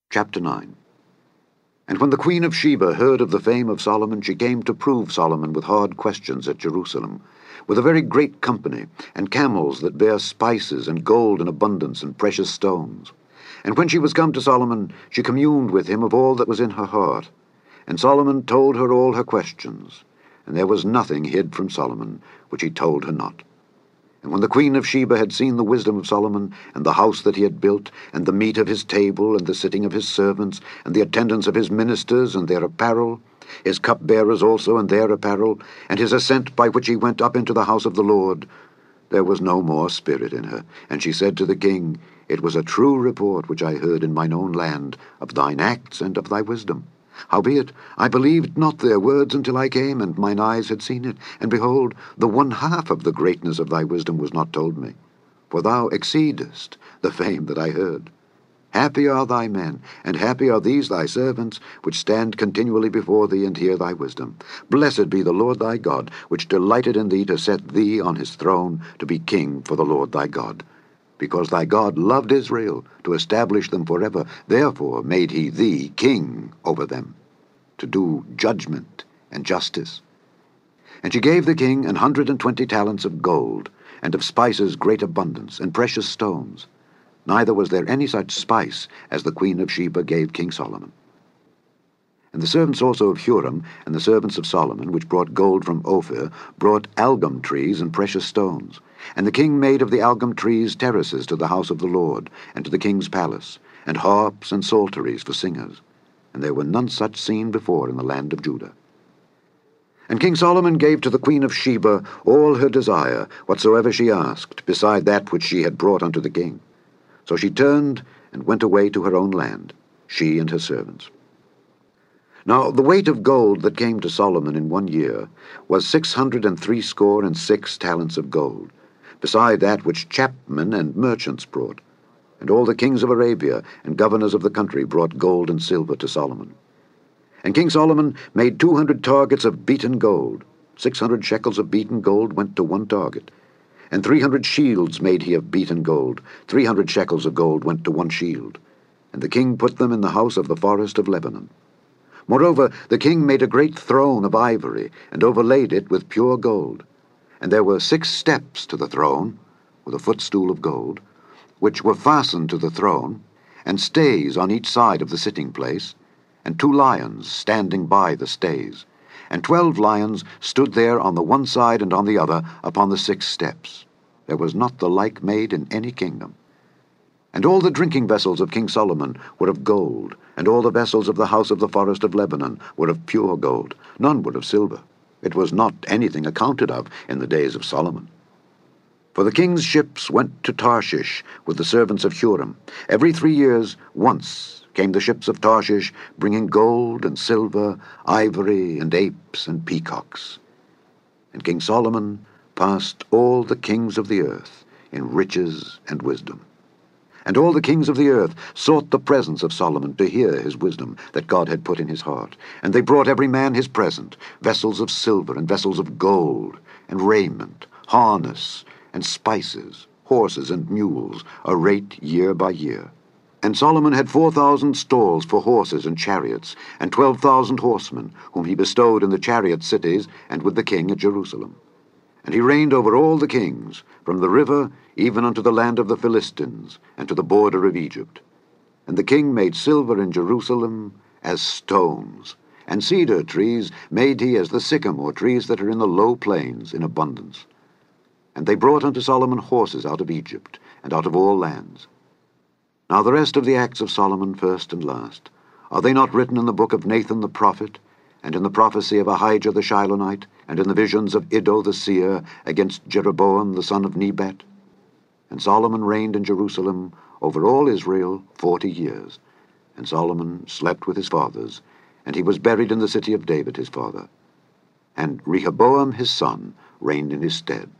Chapter 9. And when the queen of Sheba heard of the fame of Solomon, she came to prove Solomon with hard questions at Jerusalem, with a very great company, and camels that bear spices, and gold in abundance, and precious stones. And when she was come to Solomon, she communed with him of all that was in her heart. And Solomon told her all her questions, and there was nothing hid from Solomon which he told her not. And when the queen of Sheba had seen the wisdom of Solomon, and the house that he had built, and the meat of his table, and the sitting of his servants, and the attendance of his ministers, and their apparel, his cupbearers also, and their apparel, and his ascent by which he went up into the house of the Lord, there was no more spirit in her. And she said to the king, It was a true report which I heard in mine own land of thine acts and of thy wisdom. Howbeit, I believed not their words until I came, and mine eyes had seen it. And behold, the one half of the greatness of thy wisdom was not told me. For thou exceedest the fame that I heard. Happy are thy men, and happy are these thy servants, which stand continually before thee, and hear thy wisdom. Blessed be the Lord thy God, which delighted in thee to set thee on his throne, to be king for the Lord thy God. Because thy God loved Israel, to establish them forever, therefore made he thee king over them, to do judgment and justice. And she gave the king 120 talents of gold, and of spices great abundance, and precious stones. Neither was there any such spice as the queen of Sheba gave King Solomon. And the servants also of Huram, and the servants of Solomon, which brought gold from Ophir, brought algum trees and precious stones. And the king made of the algum trees terraces to the house of the Lord, and to the king's palace, and harps and psalteries for singers. And there were none such seen before in the land of Judah. And King Solomon gave to the queen of Sheba all her desire, whatsoever she asked, beside that which she had brought unto the king. So she turned and went away to her own land, she and her servants. Now the weight of gold that came to Solomon in 1 year was 666 talents of gold, beside that which chapmen and merchants brought. And all the kings of Arabia and governors of the country brought gold and silver to Solomon. And King Solomon made 200 targets of beaten gold. 600 shekels of beaten gold went to one target. And 300 shields made he of beaten gold. 300 shekels of gold went to one shield. And the king put them in the house of the forest of Lebanon. Moreover, the king made a great throne of ivory, and overlaid it with pure gold. And there were 6 steps to the throne, with a footstool of gold, which were fastened to the throne, and stays on each side of the sitting place, and 2 lions standing by the stays. And 12 lions stood there on the one side and on the other upon the 6 steps. There was not the like made in any kingdom. And all the drinking vessels of King Solomon were of gold, and all the vessels of the house of the forest of Lebanon were of pure gold. None were of silver. It was not anything accounted of in the days of Solomon. For the king's ships went to Tarshish with the servants of Huram. Every 3 years once came the ships of Tarshish, bringing gold and silver, ivory and apes and peacocks. And King Solomon passed all the kings of the earth in riches and wisdom. And all the kings of the earth sought the presence of Solomon to hear his wisdom that God had put in his heart. And they brought every man his present, vessels of silver and vessels of gold, and raiment, harness, and spices, horses and mules, a rate year by year. And Solomon had 4,000 stalls for horses and chariots, and 12,000 horsemen, whom he bestowed in the chariot cities and with the king at Jerusalem. And he reigned over all the kings, from the river even unto the land of the Philistines, and to the border of Egypt. And the king made silver in Jerusalem as stones, and cedar trees made he as the sycamore trees that are in the low plains in abundance. And they brought unto Solomon horses out of Egypt, and out of all lands. Now the rest of the acts of Solomon, first and last, are they not written in the book of Nathan the prophet, and in the prophecy of Ahijah the Shilonite, and in the visions of Iddo the seer against Jeroboam the son of Nebat? And Solomon reigned in Jerusalem over all Israel 40 years. And Solomon slept with his fathers, and he was buried in the city of David his father. And Rehoboam his son reigned in his stead.